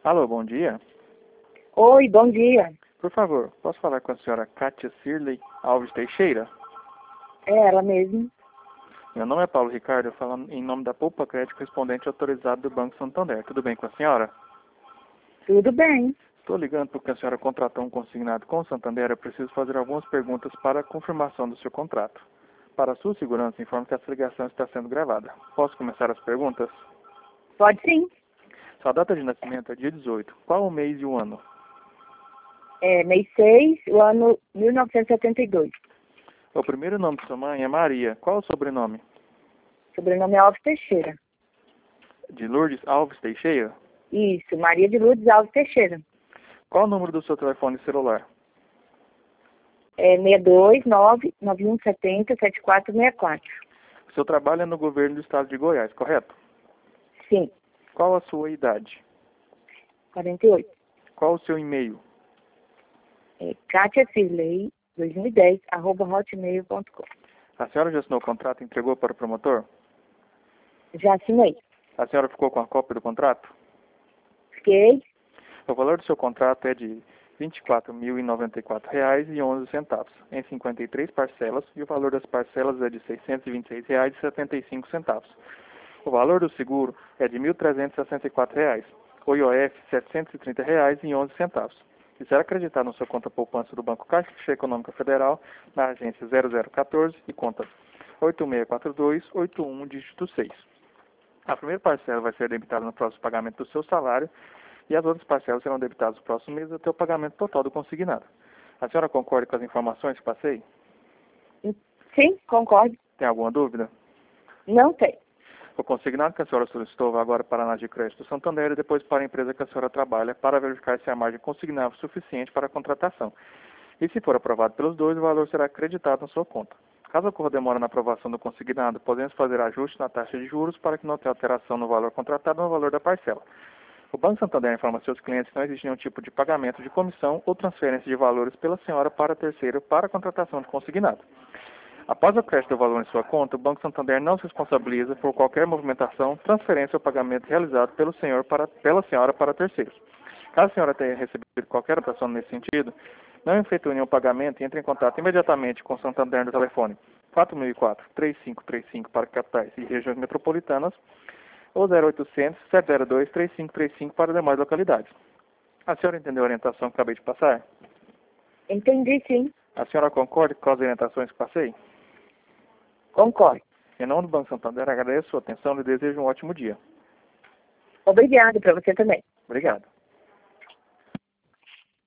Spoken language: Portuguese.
Alô, bom dia. Oi, bom dia. Por favor, posso falar com a senhora Kátia Cirlei Alves Teixeira? É ela mesmo. Meu nome é Paulo Ricardo, eu falo em nome da Poupa Crédito, correspondente autorizado do Banco Santander. Tudo bem com a senhora? Tudo bem. Estou ligando porque a senhora contratou um consignado com o Santander. Eu preciso fazer algumas perguntas para a confirmação do seu contrato. Para a sua segurança, informo que essa ligação está sendo gravada. Posso começar as perguntas? Pode sim. Sua data de nascimento é dia 18. Qual o mês e o ano? É mês 6, o ano 1972. O primeiro nome de sua mãe é Maria. Qual o sobrenome? Sobrenome é Alves Teixeira. De Lourdes Alves Teixeira? Isso, Maria de Lourdes Alves Teixeira. Qual o número do seu telefone celular? É 629-9170-7464. O seu trabalho é no governo do estado de Goiás, correto? Sim, Qual a sua idade? 48. Qual o seu e-mail? É Kátia Cirlei, 2010, @hotmail.com. A senhora já assinou o contrato e entregou para o promotor? Já assinei. A senhora ficou com a cópia do contrato? Fiquei. O valor do seu contrato é de R$ 24.094,11 em 53 parcelas e o valor das parcelas é de R$ 626,75. O valor do seguro é de R$ 1.364. O IOF R$ 730,11. E será acreditado na sua conta poupança do Banco Caixa Econômica Federal, na agência 0014 e conta 864281, dígito 6. A primeira parcela vai ser debitada no próximo pagamento do seu salário e as outras parcelas serão debitadas no próximo mês até o pagamento total do consignado. A senhora concorda com as informações que passei? Sim, concordo. Tem alguma dúvida? Não tem. O consignado que a senhora solicitou vai agora para a ANAD de Crédito do Santander e depois para a empresa que a senhora trabalha para verificar se a margem consignável é suficiente para a contratação. E se for aprovado pelos dois, o valor será acreditado na sua conta. Caso ocorra demora na aprovação do consignado, podemos fazer ajuste na taxa de juros para que não tenha alteração no valor contratado ou no valor da parcela. O Banco Santander informa a seus clientes que não existe nenhum tipo de pagamento de comissão ou transferência de valores pela senhora para terceiro para a contratação de consignado. Após o crédito do valor em sua conta, o Banco Santander não se responsabiliza por qualquer movimentação, transferência ou pagamento realizado pela senhora para terceiros. Caso a senhora tenha recebido qualquer operação nesse sentido, não efetue nenhum pagamento e entre em contato imediatamente com o Santander no telefone 4004-3535 para capitais e regiões metropolitanas ou 0800-702-3535 para demais localidades. A senhora entendeu a orientação que acabei de passar? Entendi, sim. A senhora concorda com as orientações que passei? Concordo. Em nome do Banco Santander, agradeço a sua atenção e desejo um ótimo dia. Obrigado para você também. Obrigado.